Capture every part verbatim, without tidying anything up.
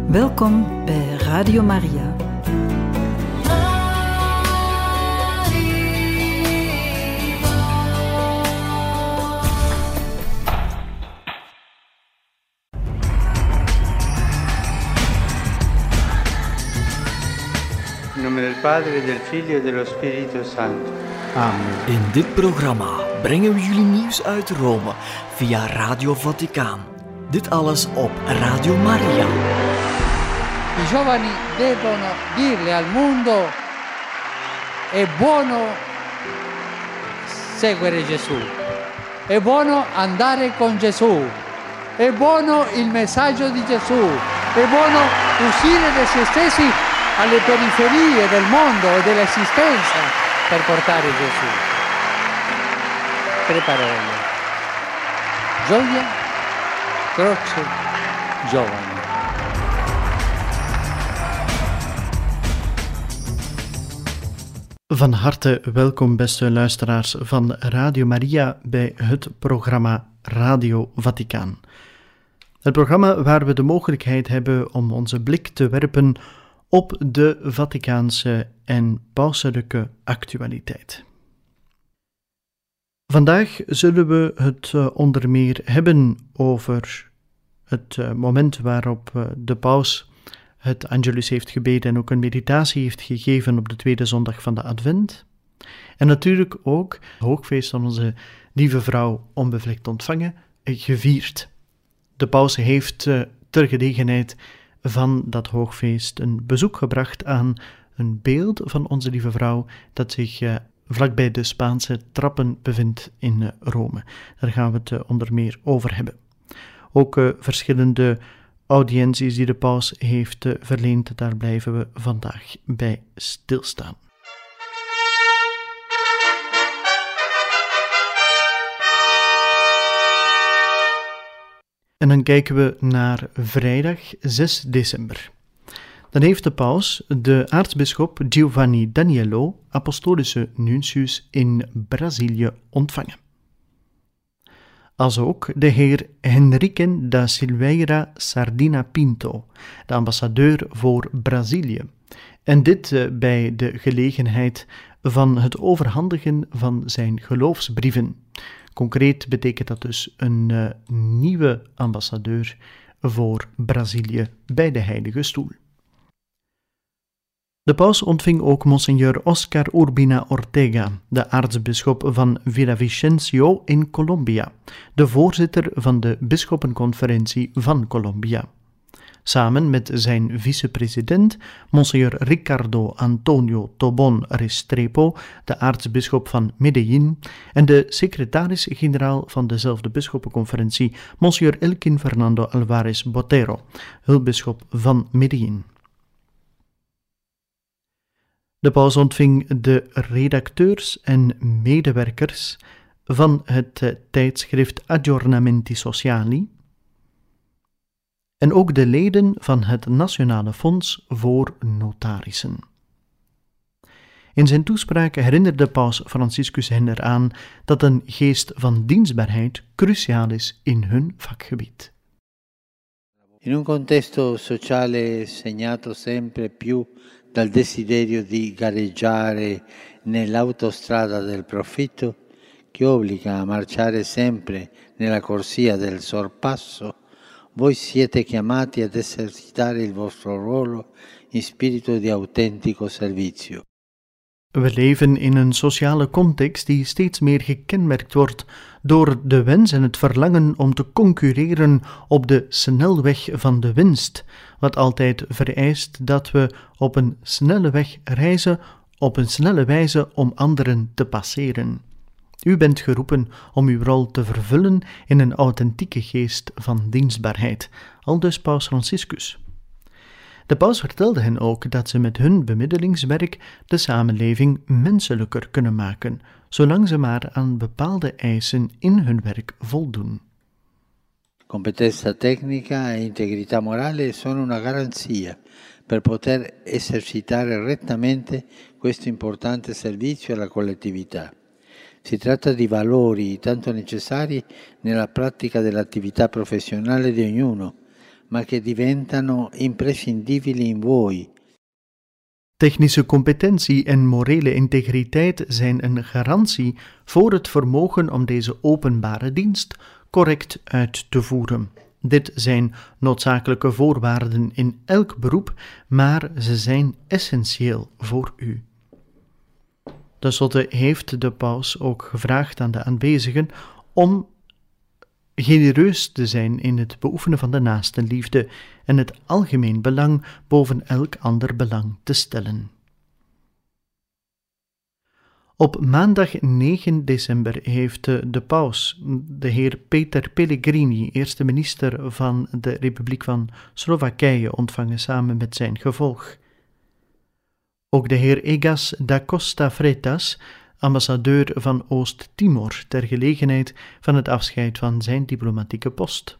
Welkom bij Radio Maria. In nome del Padre, del Figlio e dello Spirito Santo. Amen. In dit programma brengen we jullie nieuws uit Rome via Radio Vaticaan. Dit alles op Radio Maria. I giovani devono dirle al mondo: è buono seguire Gesù, è buono andare con Gesù, è buono il messaggio di Gesù, è buono uscire da se stessi alle periferie del mondo e dell'esistenza per portare Gesù. Tre parole: gioia, croce, giovani. Van harte welkom, beste luisteraars van Radio Maria, bij het programma Radio Vaticaan. Het programma waar we de mogelijkheid hebben om onze blik te werpen op de Vaticaanse en pauselijke actualiteit. Vandaag zullen we het uh, onder meer hebben over het uh, moment waarop uh, de paus het Angelus heeft gebeden en ook een meditatie heeft gegeven op de tweede zondag van de Advent. En natuurlijk ook het hoogfeest van onze lieve vrouw onbevlekt ontvangen, gevierd. De paus heeft uh, ter gelegenheid van dat hoogfeest een bezoek gebracht aan een beeld van onze lieve vrouw dat zich uh, vlakbij de Spaanse trappen bevindt in uh, Rome. Daar gaan we het uh, onder meer over hebben. Ook uh, verschillende audiënties die de paus heeft uh, verleend, daar blijven we vandaag bij stilstaan. En dan kijken we naar vrijdag zes december. Dan heeft de paus de aartsbisschop Giovanni Daniello, apostolische nuntius in Brazilië, ontvangen. Als ook de heer Henrique da Silveira Sardina Pinto, de ambassadeur voor Brazilië. En dit uh, bij de gelegenheid van het overhandigen van zijn geloofsbrieven. Concreet betekent dat dus een uh, nieuwe ambassadeur voor Brazilië bij de Heilige Stoel. De paus ontving ook Monsignor Oscar Urbina Ortega, de aartsbisschop van Villavicencio in Colombia, de voorzitter van de bisschoppenconferentie van Colombia. Samen met zijn vicepresident, Monsignor Ricardo Antonio Tobon Restrepo, de aartsbisschop van Medellín, en de secretaris-generaal van dezelfde bisschoppenconferentie, Monsignor Elkin Fernando Alvarez Botero, hulpbisschop van Medellín. De paus ontving de redacteurs en medewerkers van het tijdschrift Aggiornamenti Sociali en ook de leden van het Nationale Fonds voor Notarissen. In zijn toespraak herinnerde paus Franciscus hen eraan dat een geest van dienstbaarheid cruciaal is in hun vakgebied. In un contesto sociale segnato sempre più dal desiderio di gareggiare nell'autostrada del profitto, che obbliga a marciare sempre nella corsia del sorpasso, voi siete chiamati ad esercitare il vostro ruolo in spirito di autentico servizio. We leven in een sociale context die steeds meer gekenmerkt wordt door de wens en het verlangen om te concurreren op de snelweg van de winst, wat altijd vereist dat we op een snelle weg reizen, op een snelle wijze om anderen te passeren. U bent geroepen om uw rol te vervullen in een authentieke geest van dienstbaarheid, aldus paus Franciscus. De paus vertelde hen ook dat ze met hun bemiddelingswerk de samenleving menselijker kunnen maken, zolang ze maar aan bepaalde eisen in hun werk voldoen. Competenza tecnica e integrità morale sono una garanzia per poter esercitare rettamente questo importante servizio alla collettività. Si tratta di valori tanto necessari nella pratica dell'attività professionale di ognuno, ma che diventano imprescindibili in voi. Technische competentie en morele integriteit zijn een garantie voor het vermogen om deze openbare dienst correct uit te voeren. Dit zijn noodzakelijke voorwaarden in elk beroep, maar ze zijn essentieel voor u. Ten slotte heeft de paus ook gevraagd aan de aanwezigen om genereus te zijn in het beoefenen van de naastenliefde en het algemeen belang boven elk ander belang te stellen. Op maandag negen december heeft de paus de heer Peter Pellegrini, eerste minister van de Republiek van Slowakije, ontvangen samen met zijn gevolg. Ook de heer Egas da Costa Freitas, ambassadeur van Oost-Timor, ter gelegenheid van het afscheid van zijn diplomatieke post.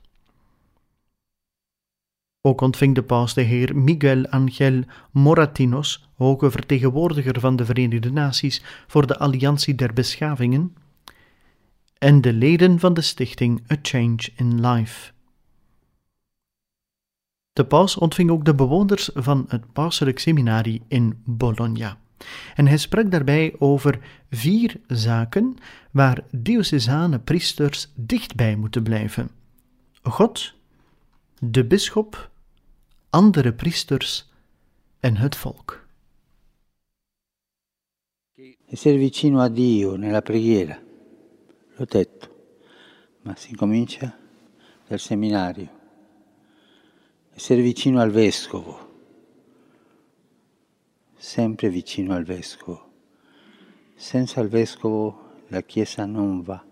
Ook ontving de paus de heer Miguel Angel Moratinos, hoge vertegenwoordiger van de Verenigde Naties voor de Alliantie der Beschavingen, en de leden van de stichting A Change in Life. De paus ontving ook de bewoners van het pauselijk seminarie in Bologna. En hij sprak daarbij over vier zaken waar diocesane priesters dichtbij moeten blijven: God, de bisschop, andere priesters en het volk. Essere vicino a Dio nella preghiera, l'ho detto, ma si comincia dal seminario. Essere vicino al vescovo, sempre vicino al vescovo. Senza il vescovo la Chiesa non va.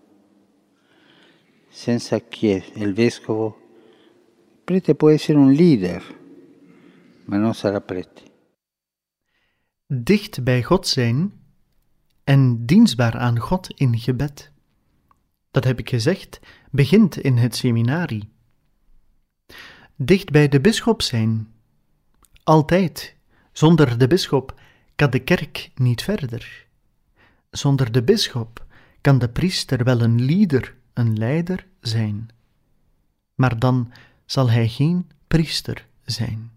Senza chiesa, il vescovo, il prete può essere un leader, ma non sarà prete. Dicht bij God zijn en dienstbaar aan God in gebed. Dat heb ik gezegd, begint in het seminarie. Dicht bij de bisschop zijn. Altijd. Zonder de bisschop kan de kerk niet verder. Zonder de bisschop kan de priester wel een leader, een leider zijn. Maar dan zal hij geen priester zijn.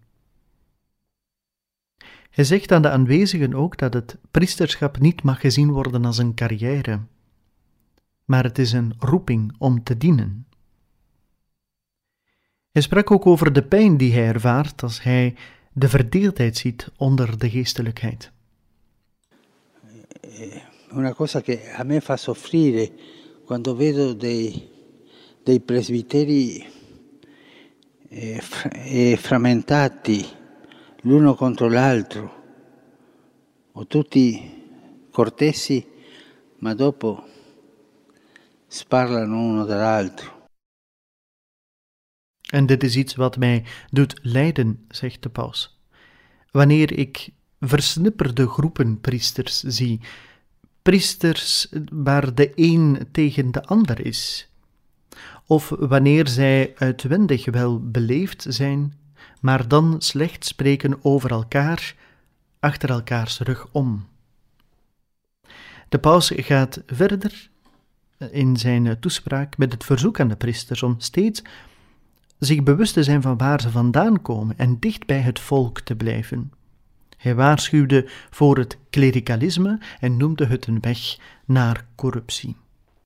Hij zegt aan de aanwezigen ook dat het priesterschap niet mag gezien worden als een carrière, maar het is een roeping om te dienen. Hij sprak ook over de pijn die hij ervaart als hij de verdeeldheid ziet onder de geestelijkheid. Una cosa che a me fa soffrire quando vedo dei, dei presbiteri eh, eh, frammentati l'uno contro l'altro, o tutti cortesi, ma dopo sparlano uno dall'altro. En dit is iets wat mij doet lijden, zegt de paus. Wanneer ik versnipperde groepen priesters zie, priesters waar de een tegen de ander is, of wanneer zij uitwendig wel beleefd zijn, maar dan slecht spreken over elkaar, achter elkaars rug om. De paus gaat verder in zijn toespraak met het verzoek aan de priesters om steeds zich bewust te zijn van waar ze vandaan komen en dicht bij het volk te blijven. Hij waarschuwde voor het klerikalisme en noemde het een weg naar corruptie.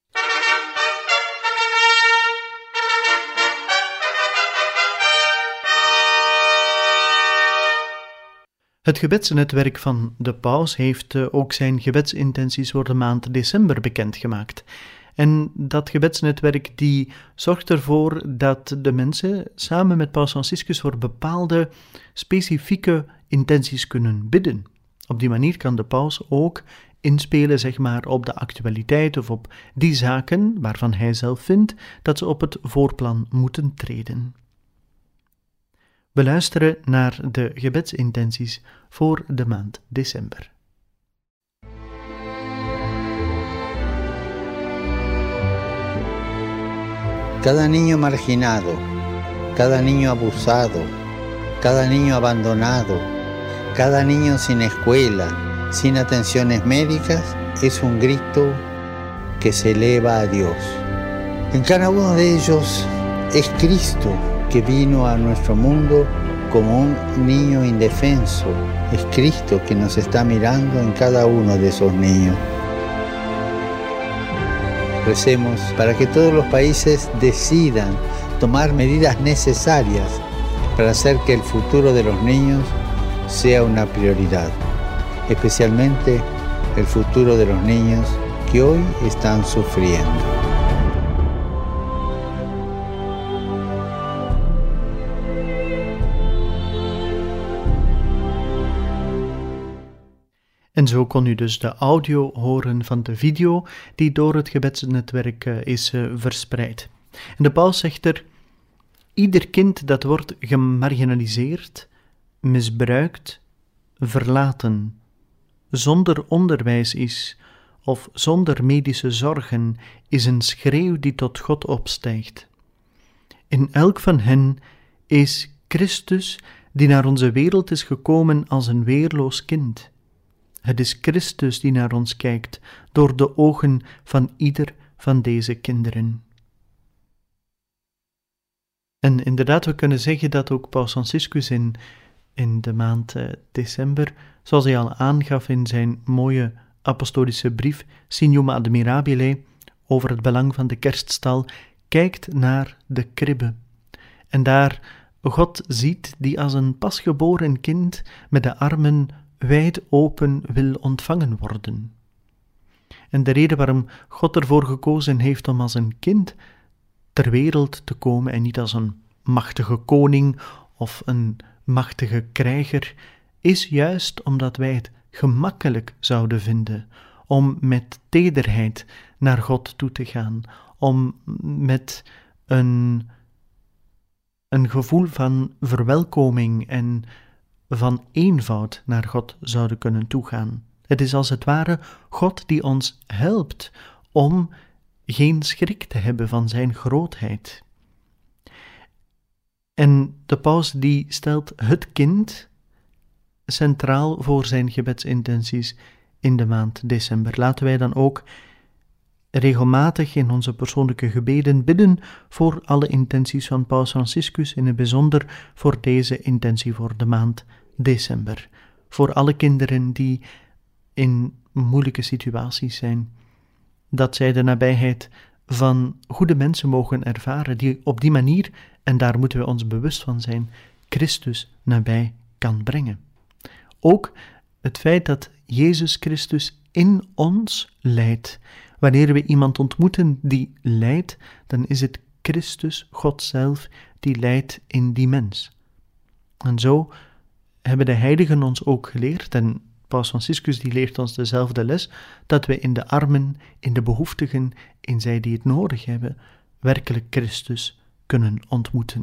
Het gebedsnetwerk van de paus heeft ook zijn gebedsintenties voor de maand december bekendgemaakt. En dat gebedsnetwerk die zorgt ervoor dat de mensen samen met paus Franciscus voor bepaalde specifieke intenties kunnen bidden. Op die manier kan de paus ook inspelen, zeg maar, op de actualiteit of op die zaken waarvan hij zelf vindt dat ze op het voorplan moeten treden. We luisteren naar de gebedsintenties voor de maand december. Cada niño marginado, cada niño abusado, cada niño abandonado, cada niño sin escuela, sin atenciones médicas, es un grito que se eleva a Dios. En cada uno de ellos es Cristo que vino a nuestro mundo como un niño indefenso. Es Cristo que nos está mirando en cada uno de esos niños. Recemos para que todos los países decidan tomar medidas necesarias para hacer que el futuro de los niños sea una prioridad, especialmente el futuro de los niños que hoy están sufriendo. En zo kon u dus de audio horen van de video die door het gebedsnetwerk uh, is uh, verspreid. En de paus zegt er: ieder kind dat wordt gemarginaliseerd, misbruikt, verlaten, zonder onderwijs is of zonder medische zorgen, is een schreeuw die tot God opstijgt. In elk van hen is Christus die naar onze wereld is gekomen als een weerloos kind. Het is Christus die naar ons kijkt door de ogen van ieder van deze kinderen. En inderdaad, we kunnen zeggen dat ook Paus Franciscus in, in de maand uh, december, zoals hij al aangaf in zijn mooie apostolische brief Signum Admirabile over het belang van de kerststal, kijkt naar de kribbe. En daar God ziet die als een pasgeboren kind met de armen wijd open wil ontvangen worden. En de reden waarom God ervoor gekozen heeft om als een kind ter wereld te komen en niet als een machtige koning of een machtige krijger, is juist omdat wij het gemakkelijk zouden vinden om met tederheid naar God toe te gaan, om met een, een gevoel van verwelkoming en van eenvoud naar God zouden kunnen toegaan. Het is als het ware God die ons helpt om geen schrik te hebben van zijn grootheid. En de paus die stelt het kind centraal voor zijn gebedsintenties in de maand december. Laten wij dan ook regelmatig in onze persoonlijke gebeden bidden voor alle intenties van Paus Franciscus, in het bijzonder voor deze intentie voor de maand december. Voor alle kinderen die in moeilijke situaties zijn, dat zij de nabijheid van goede mensen mogen ervaren, die op die manier, en daar moeten we ons bewust van zijn, Christus nabij kan brengen. Ook het feit dat Jezus Christus in ons lijdt. Wanneer we iemand ontmoeten die lijdt, dan is het Christus, God zelf, die lijdt in die mens. En zo hebben de heiligen ons ook geleerd, en Paus Franciscus die leert ons dezelfde les, dat we in de armen, in de behoeftigen, in zij die het nodig hebben, werkelijk Christus kunnen ontmoeten.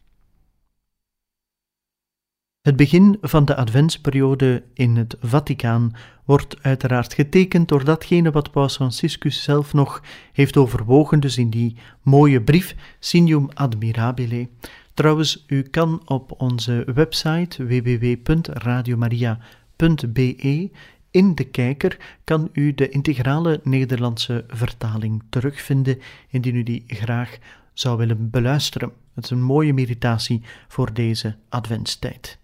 Het begin van de adventsperiode in het Vaticaan wordt uiteraard getekend door datgene wat Paus Franciscus zelf nog heeft overwogen, dus in die mooie brief Signum Admirabile. Trouwens, u kan op onze website w w w punt radiomaria punt b e in de kijker kan u de integrale Nederlandse vertaling terugvinden, indien u die graag zou willen beluisteren. Het is een mooie meditatie voor deze adventstijd.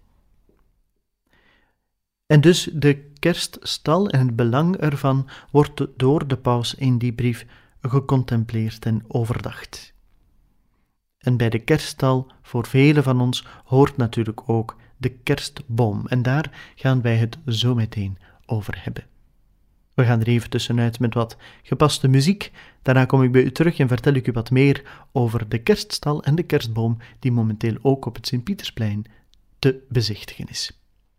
En dus de kerststal en het belang ervan wordt door de paus in die brief gecontempleerd en overdacht. En bij de kerststal, voor velen van ons, hoort natuurlijk ook de kerstboom. En daar gaan wij het zo meteen over hebben. We gaan er even tussenuit met wat gepaste muziek. Daarna kom ik bij u terug en vertel ik u wat meer over de kerststal en de kerstboom die momenteel ook op het Sint-Pietersplein te bezichtigen is.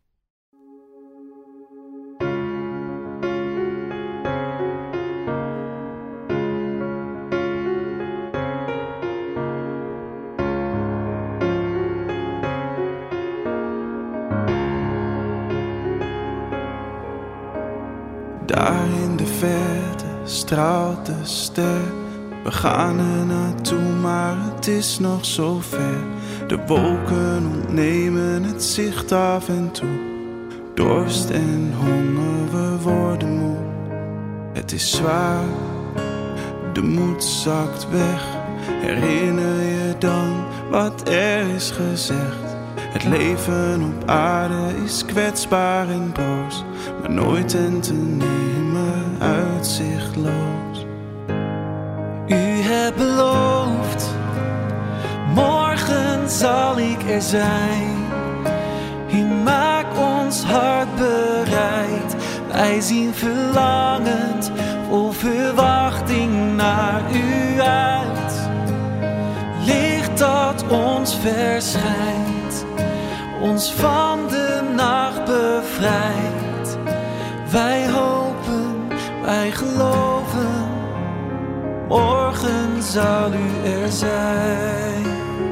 Daar in de verte straalt de ster. We gaan er naartoe, maar het is nog zo ver. De wolken ontnemen het zicht af en toe. Dorst en honger, we worden moe. Het is zwaar, de moed zakt weg. Herinner je dan wat er is gezegd. Het leven op aarde is kwetsbaar en broos, maar nooit en te nemen uitzichtloos. U hebt beloofd, morgen zal ik er zijn. U maakt ons hart bereid, wij zien verlangend, vol verwachting naar u uit. Licht dat ons verschijnt, ons van de nacht bevrijdt. Wij hopen, wij geloven, morgen zal u er zijn.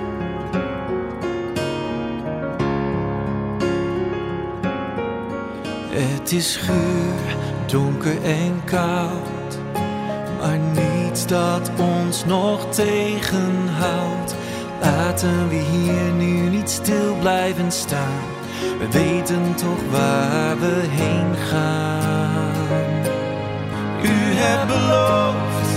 Het is schuur, donker en koud, maar niets dat ons nog tegenhoudt. Laten we hier nu niet stil blijven staan, we weten toch waar we heen gaan. U hebt beloofd,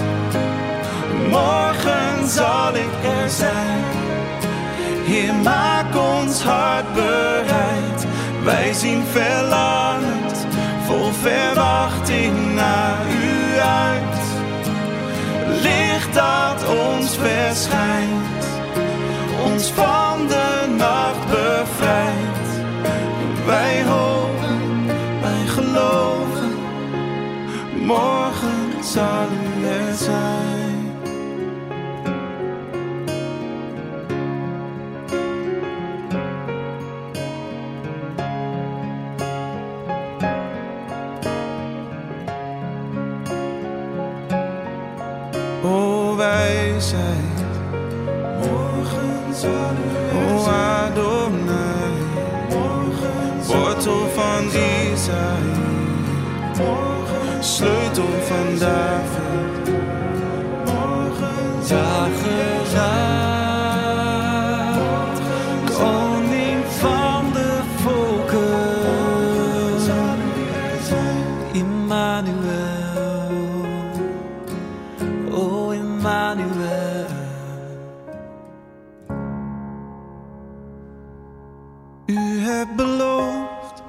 morgen zal ik er zijn. Heer, maak ons hart bereid, wij zien verlangend, vol verwachting naar u uit. Licht dat ons verschijnt, ons van de nacht bevrijdt. Wij hopen, wij geloven, morgen zal u er zijn. O wijsheid, morgen zal u er o Adonai, morgen wortel van Isaïe, morgen sleutel van David, morgen dageraad, koning van de volken, Immanuel. U hebt beloofd,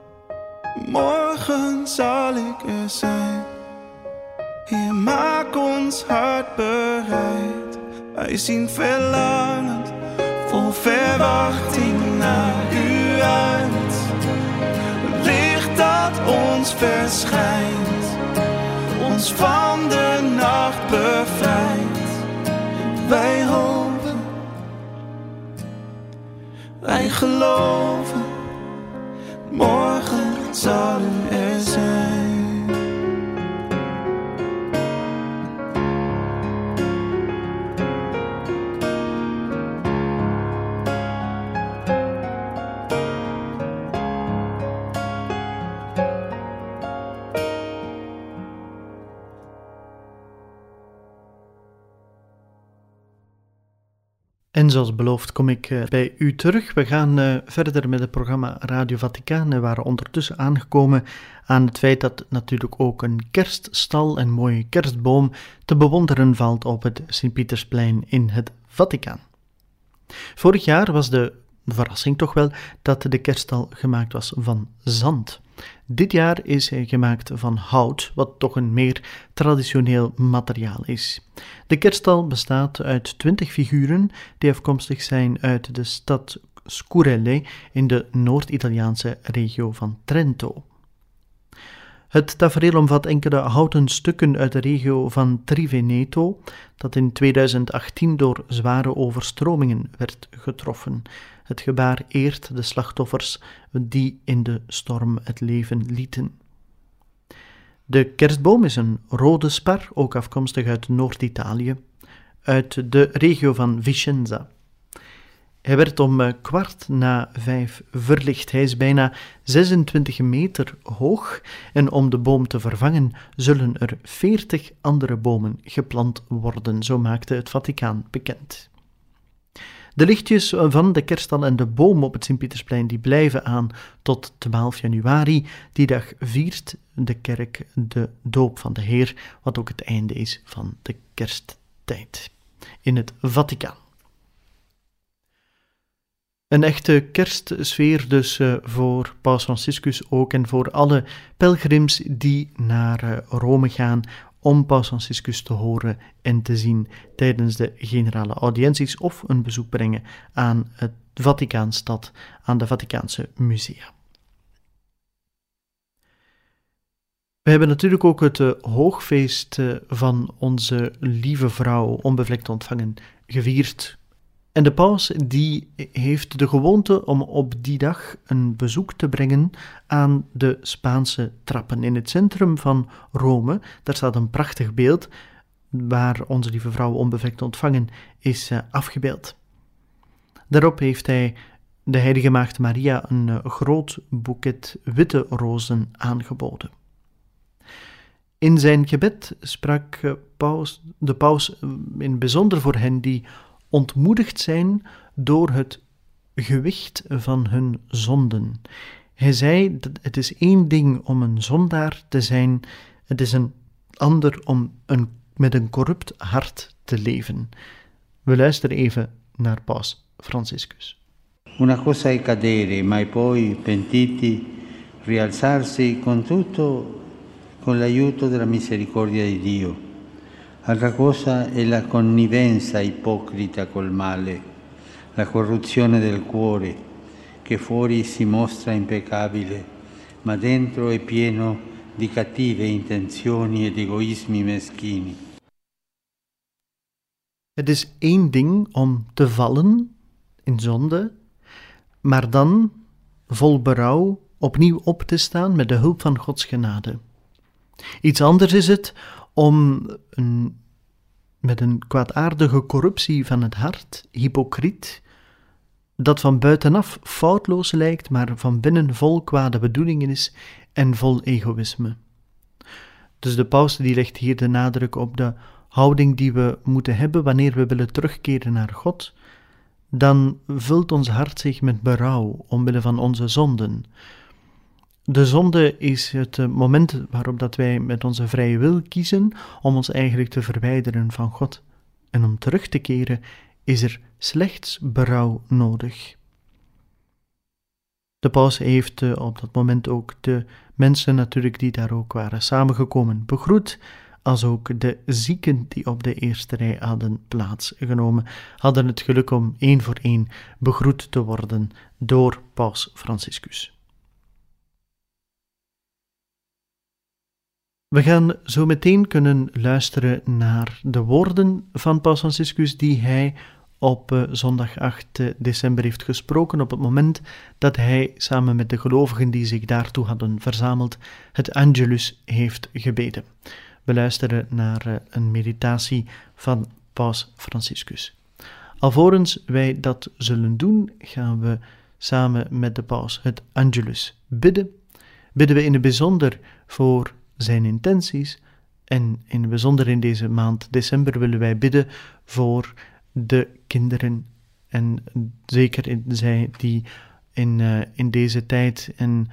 morgen zal ik er zijn. Heer, maak ons hart bereid, wij zien verlangend, vol verwachting naar u uit. Licht dat ons verschijnt, ons van de nacht bevrijdt. Wij hopen, wij geloven, morgen zal u er zijn. En zoals beloofd kom ik uh, bij u terug. We gaan uh, verder met het programma Radio Vaticaan. We waren ondertussen aangekomen aan het feit dat natuurlijk ook een kerststal, een mooie kerstboom, te bewonderen valt op het Sint-Pietersplein in het Vaticaan. Vorig jaar was de verrassing toch wel dat de kerststal gemaakt was van zand. Dit jaar is hij gemaakt van hout, wat toch een meer traditioneel materiaal is. De kerststal bestaat uit twintig figuren die afkomstig zijn uit de stad Scurelle in de Noord-Italiaanse regio van Trento. Het tafereel omvat enkele houten stukken uit de regio van Triveneto, dat in tweeduizend achttien door zware overstromingen werd getroffen. Het gebaar eert de slachtoffers die in de storm het leven lieten. De kerstboom is een rode spar, ook afkomstig uit Noord-Italië, uit de regio van Vicenza. Hij werd om kwart na vijf verlicht. Hij is bijna zesentwintig meter hoog en om de boom te vervangen zullen er veertig andere bomen geplant worden, zo maakte het Vaticaan bekend. De lichtjes van de kerststal en de boom op het Sint-Pietersplein die blijven aan tot twaalf januari. Die dag viert de kerk de doop van de Heer, wat ook het einde is van de kersttijd in het Vaticaan. Een echte kerstsfeer dus uh, voor Paus Franciscus ook en voor alle pelgrims die naar uh, Rome gaan om Paus Franciscus te horen en te zien tijdens de generale audiënties of een bezoek brengen aan het Vaticaanstad, aan de Vaticaanse musea. We hebben natuurlijk ook het uh, hoogfeest uh, van onze lieve vrouw onbevlekt ontvangen gevierd. En de paus die heeft de gewoonte om op die dag een bezoek te brengen aan de Spaanse trappen. In het centrum van Rome, daar staat een prachtig beeld waar onze lieve vrouw onbevlekt ontvangen is uh, afgebeeld. Daarop heeft hij de heilige maagd Maria een uh, groot boeket witte rozen aangeboden. In zijn gebed sprak uh, paus, de paus uh, in bijzonder voor hen die ontmoedigd zijn door het gewicht van hun zonden. Hij zei dat het is één ding om een zondaar te zijn, het is een ander om een, met een corrupt hart te leven. We luisteren even naar Paus Franciscus. Una cosa è cadere, ma poi pentiti rialzarsi con tutto con l'aiuto della misericordia di Dio. Altra cosa è la connivenza ipocrita col male, la corruzione del cuore, che fuori si mostra impeccabile, ma dentro è pieno di cattive intenzioni ed egoismi meschini. Het is één ding om te vallen in zonde, maar dan vol berouw opnieuw op te staan met de hulp van Gods genade. Iets anders is het om een, met een kwaadaardige corruptie van het hart, hypocriet, dat van buitenaf foutloos lijkt, maar van binnen vol kwade bedoelingen is en vol egoïsme. Dus de paus die legt hier de nadruk op de houding die we moeten hebben wanneer we willen terugkeren naar God. Dan vult ons hart zich met berouw omwille van onze zonden. De zonde is het moment waarop dat wij met onze vrije wil kiezen om ons eigenlijk te verwijderen van God. En om terug te keren is er slechts berouw nodig. De paus heeft uh, op dat moment ook de mensen natuurlijk die daar ook waren samengekomen begroet, als ook de zieken die op de eerste rij hadden plaatsgenomen, hadden het geluk om één voor één begroet te worden door Paus Franciscus. We gaan zo meteen kunnen luisteren naar de woorden van Paus Franciscus die hij op uh, zondag acht december heeft gesproken, op het moment dat hij samen met de gelovigen die zich daartoe hadden verzameld, het Angelus heeft gebeden. We luisteren naar uh, een meditatie van Paus Franciscus. Alvorens wij dat zullen doen, gaan we samen met de paus het Angelus bidden. Bidden we in het bijzonder voor zijn intenties en in het bijzonder in deze maand december willen wij bidden voor de kinderen en zeker in, zij die in, uh, in deze tijd en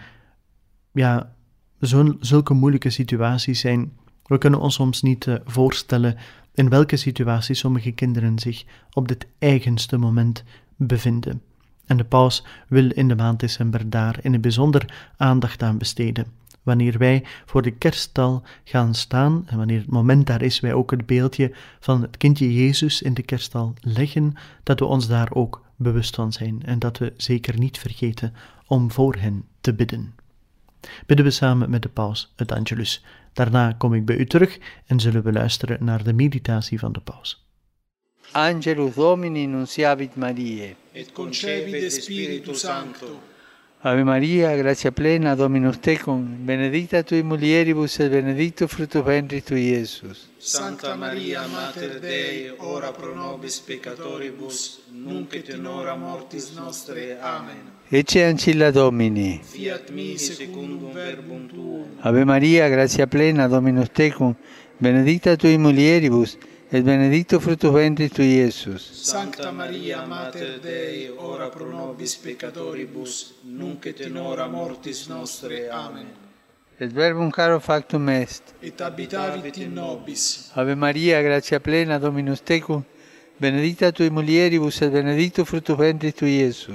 ja, zo, zulke moeilijke situaties zijn. We kunnen ons soms niet uh, voorstellen in welke situatie sommige kinderen zich op dit eigenste moment bevinden. En de paus wil in de maand december daar in het bijzonder aandacht aan besteden. Wanneer wij voor de kerststal gaan staan en wanneer het moment daar is, wij ook het beeldje van het kindje Jezus in de kerststal leggen, dat we ons daar ook bewust van zijn en dat we zeker niet vergeten om voor hen te bidden. Bidden we samen met de paus het Angelus. Daarna kom ik bij u terug en zullen we luisteren naar de meditatie van de paus. Angelus Domini nunciavit Mariae. Et concepit Spiritus Sancto. Ave Maria, gratia plena, Dominus tecum, benedicta tui mulieribus et benedictus fructus ventris tui, Iesus. Sancta Maria, Mater Dei, ora pro nobis peccatoribus, nunc et in hora mortis nostre. Amen. Ecce ancilla Domini. Fiat mi secundum verbum tuum. Ave Maria, gratia plena, Dominus tecum, benedicta tui mulieribus, et benedictus fructus ventris tui, Iesus. Sancta Maria, Mater Dei, ora pro nobis peccatoribus, nunc et in hora mortis nostre. Amen. Et verbum caro factum est. Et habitavit in nobis. Ave Maria, gratia plena, Dominus tecum, benedicta tui mulieribus, et benedictus fructus ventris tui, Iesus.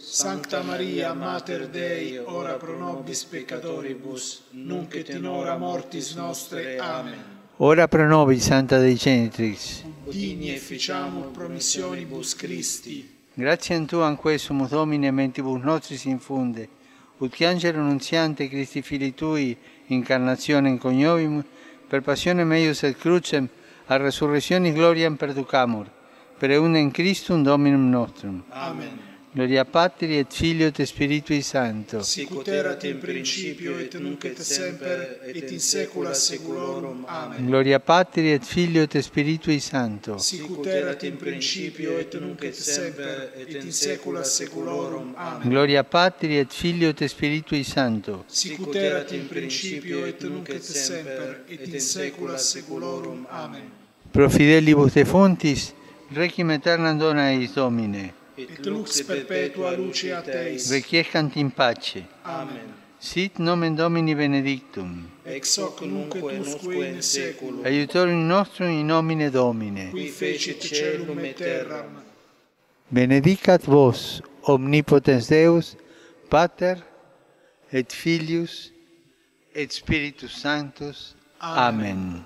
Sancta Maria, Mater Dei, ora pro nobis peccatoribus, nunc et in hora mortis nostre. Amen. Ora pro nobis, Santa Dei Genitrix. Digni efficiamur promissionibus Christi. Gratiam Tuam quesumus Domine mentibus nostris infunde, ut che angelo nunziante Christi Filii Tui, incarnationem coniovimus, per passionem eius et crucem, a resurrectionis gloriam perducamur, per eundem Christum Dominum nostrum. Amen. Gloria Patri et Filio et Spiritui Sancto. Sicut erat in principio et nunc et semper et in saecula saeculorum. Amen. Gloria Patri et Filio et Spiritui Sancto. Sicut erat in principio et nunc et semper et in saecula saeculorum. Amen. Gloria Patri et Filio et Spiritui Sancto. Sicut erat in principio et nunc et semper et in saecula saeculorum. Amen. Pro fidelibus defuntis, requiem aeternam dona eis Domine. Et lux perpetua luceat eis. Requiescant in pace. Amen. Sit nomen Domini benedictum. Ex hoc nunc et usque in saeculum. Aiutorium nostrum in nomine Domine. Qui fecit caelum et terram. Benedicat vos, omnipotens Deus, Pater, et Filius, et Spiritus Sanctus. Amen.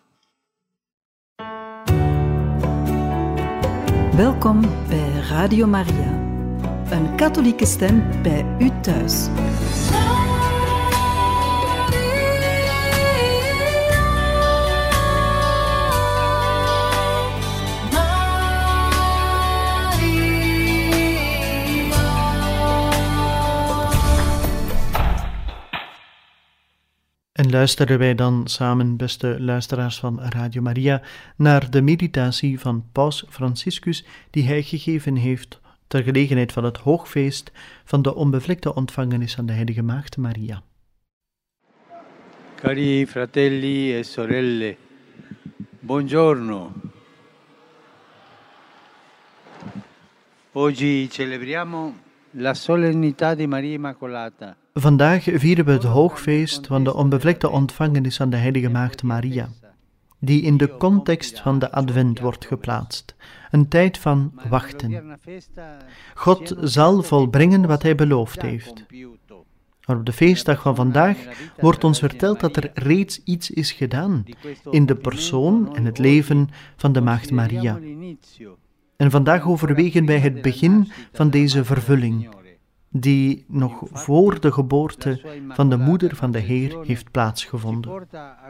Welkom bij Radio Maria, een katholieke stem bij u thuis. En luisteren wij dan samen, beste luisteraars van Radio Maria, naar de meditatie van Paus Franciscus die hij gegeven heeft ter gelegenheid van het hoogfeest van de onbevlekte ontvangenis aan de Heilige Maagd Maria. Cari fratelli e sorelle, buongiorno. Oggi celebriamo la solennità di Maria Immacolata. Vandaag vieren we het hoogfeest van de onbevlekte ontvangenis aan de Heilige Maagd Maria, die in de context van de Advent wordt geplaatst, een tijd van wachten. God zal volbrengen wat Hij beloofd heeft. Maar op de feestdag van vandaag wordt ons verteld dat er reeds iets is gedaan in de persoon en het leven van de Maagd Maria. En vandaag overwegen wij het begin van deze vervulling, die nog voor de geboorte van de moeder van de Heer heeft plaatsgevonden.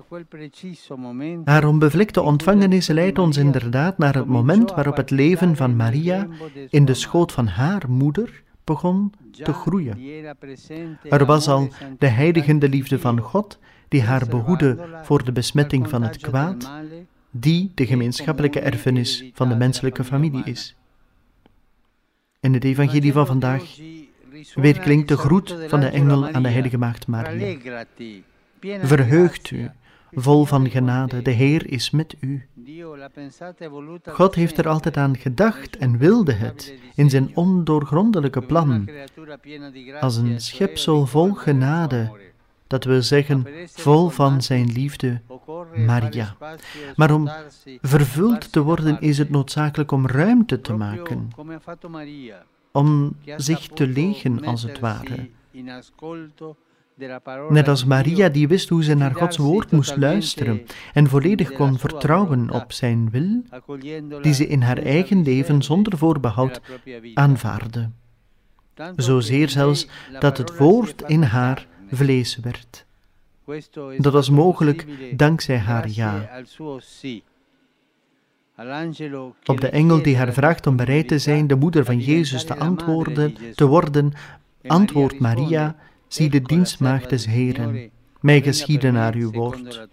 Haar onbevlekte ontvangenis leidt ons inderdaad naar het moment waarop het leven van Maria in de schoot van haar moeder begon te groeien. Er was al de heiligende liefde van God, die haar behoedde voor de besmetting van het kwaad, die de gemeenschappelijke erfenis van de menselijke familie is. In het evangelie van vandaag weerklinkt de groet van de engel aan de Heilige Maagd Maria. Verheugt u, vol van genade, de Heer is met u. God heeft er altijd aan gedacht en wilde het in zijn ondoorgrondelijke plan, als een schepsel vol genade, dat wil zeggen vol van zijn liefde, Maria. Maar om vervuld te worden is het noodzakelijk om ruimte te maken, om zich te legen als het ware. Net als Maria die wist hoe ze naar Gods woord moest luisteren en volledig kon vertrouwen op zijn wil, die ze in haar eigen leven zonder voorbehoud aanvaardde. Zozeer zelfs dat het woord in haar vlees werd. Dat was mogelijk dankzij haar ja. Op de engel die haar vraagt om bereid te zijn de moeder van Jezus te antwoorden, te worden, antwoordt Maria: zie de dienstmaagd des Heeren, mij geschieden naar uw woord.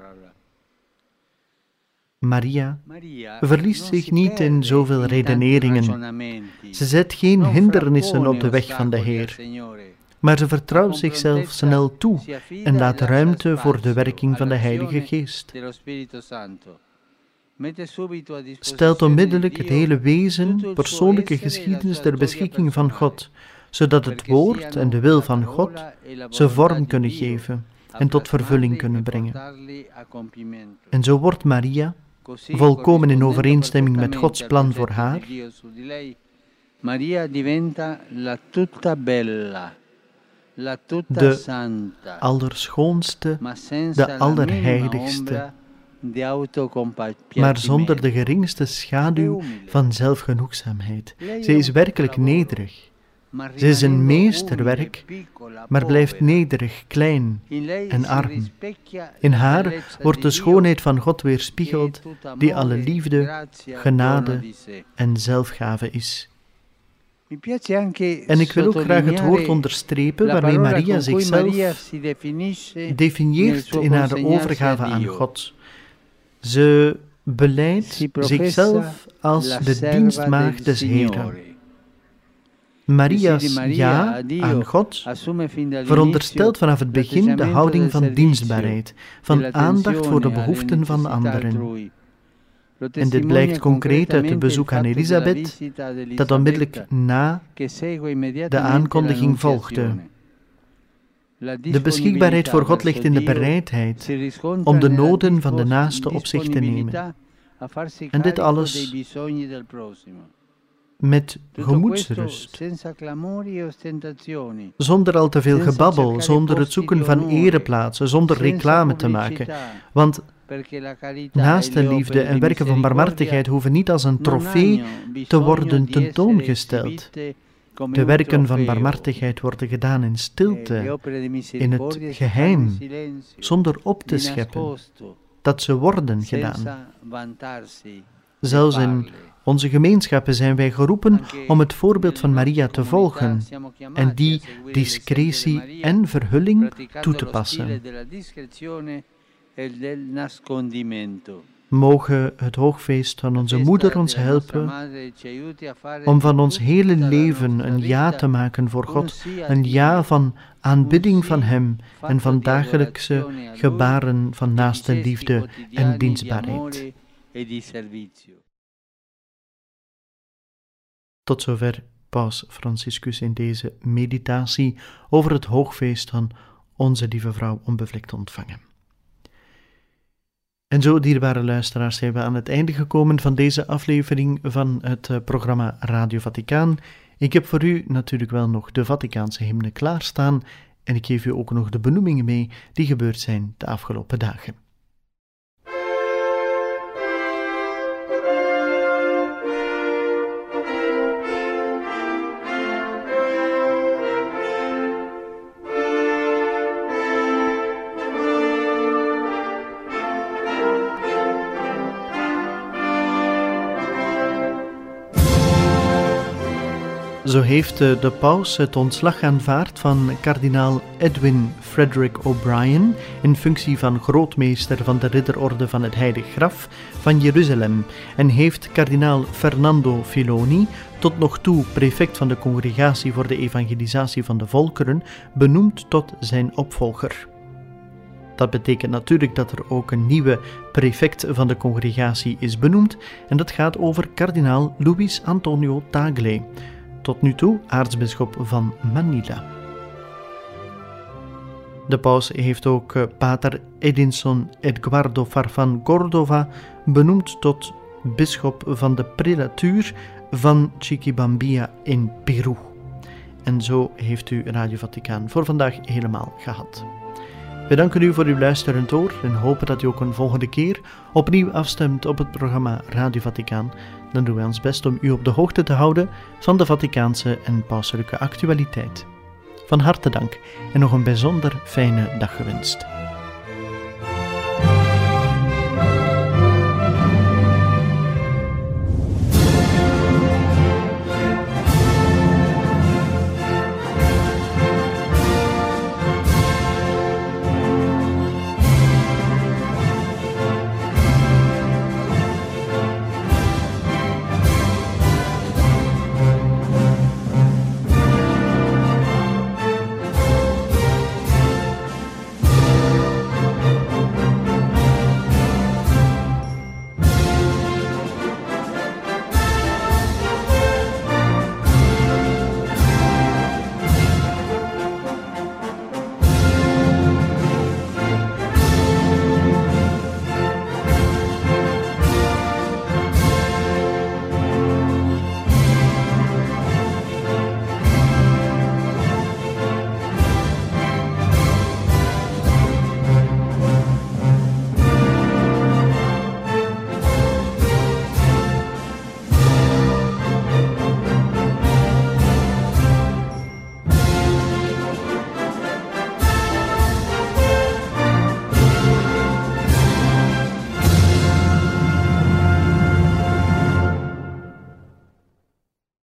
Maria verliest zich niet in zoveel redeneringen. Ze zet geen hindernissen op de weg van de Heer, maar ze vertrouwt zichzelf snel toe en laat ruimte voor de werking van de Heilige Geest. Stelt onmiddellijk het hele wezen, persoonlijke geschiedenis ter beschikking van God, zodat het woord en de wil van God ze vorm kunnen geven en tot vervulling kunnen brengen. En zo wordt Maria, volkomen in overeenstemming met Gods plan voor haar, Maria diventa la tutta bella, la tutta de santa, allerschoonste, ma senza de la minima allerheiligste, ombra di autocompiacimento. maar zonder de geringste schaduw van zelfgenoegzaamheid. Zij is werkelijk nederig. Zij is een meesterwerk, maar blijft nederig, klein en arm. In haar wordt de schoonheid van God weerspiegeld, die alle liefde, genade en zelfgave is. En ik wil ook graag het woord onderstrepen waarmee Maria zichzelf definieert in haar overgave aan God. Ze beleidt zichzelf als de dienstmaagd des Heren. Maria's ja aan God veronderstelt vanaf het begin de houding van dienstbaarheid, van aandacht voor de behoeften van anderen. En dit blijkt concreet uit het bezoek aan Elisabeth, dat onmiddellijk na de aankondiging volgde. De beschikbaarheid voor God ligt in de bereidheid om de noden van de naaste op zich te nemen. En dit alles met gemoedsrust, zonder al te veel gebabbel, zonder het zoeken van ereplaatsen, zonder reclame te maken. Want naastenliefde en werken van barmhartigheid hoeven niet als een trofee te worden tentoongesteld. De werken van barmhartigheid worden gedaan in stilte, in het geheim, zonder op te scheppen, dat ze worden gedaan. Zelfs in onze gemeenschappen zijn wij geroepen om het voorbeeld van Maria te volgen en die discretie en verhulling toe te passen. Mogen het hoogfeest van onze moeder ons helpen om van ons hele leven een ja te maken voor God, een ja van aanbidding van Hem en van dagelijkse gebaren van naastenliefde en dienstbaarheid. Tot zover Paus Franciscus in deze meditatie over het hoogfeest van Onze Lieve Vrouw onbevlekt ontvangen. En zo, dierbare luisteraars, zijn we aan het einde gekomen van deze aflevering van het programma Radio Vaticaan. Ik heb voor u natuurlijk wel nog de Vaticaanse hymne klaarstaan en ik geef u ook nog de benoemingen mee die gebeurd zijn de afgelopen dagen. Zo heeft de paus het ontslag aanvaard van kardinaal Edwin Frederick O'Brien in functie van grootmeester van de Ridderorde van het Heilig Graf van Jeruzalem en heeft kardinaal Fernando Filoni, tot nog toe prefect van de Congregatie voor de Evangelisatie van de Volkeren, benoemd tot zijn opvolger. Dat betekent natuurlijk dat er ook een nieuwe prefect van de congregatie is benoemd en dat gaat over kardinaal Luis Antonio Tagle, tot nu toe aartsbisschop van Manila. De paus heeft ook pater Edinson Eduardo Farfán Cordova benoemd tot bisschop van de prelatuur van Chiquibambilla in Peru. En zo heeft u Radio Vaticaan voor vandaag helemaal gehad. We danken u voor uw luisterend oor en hopen dat u ook een volgende keer opnieuw afstemt op het programma Radio Vaticaan. Dan doen wij ons best om u op de hoogte te houden van de Vaticaanse en pauselijke actualiteit. Van harte dank en nog een bijzonder fijne dag gewenst.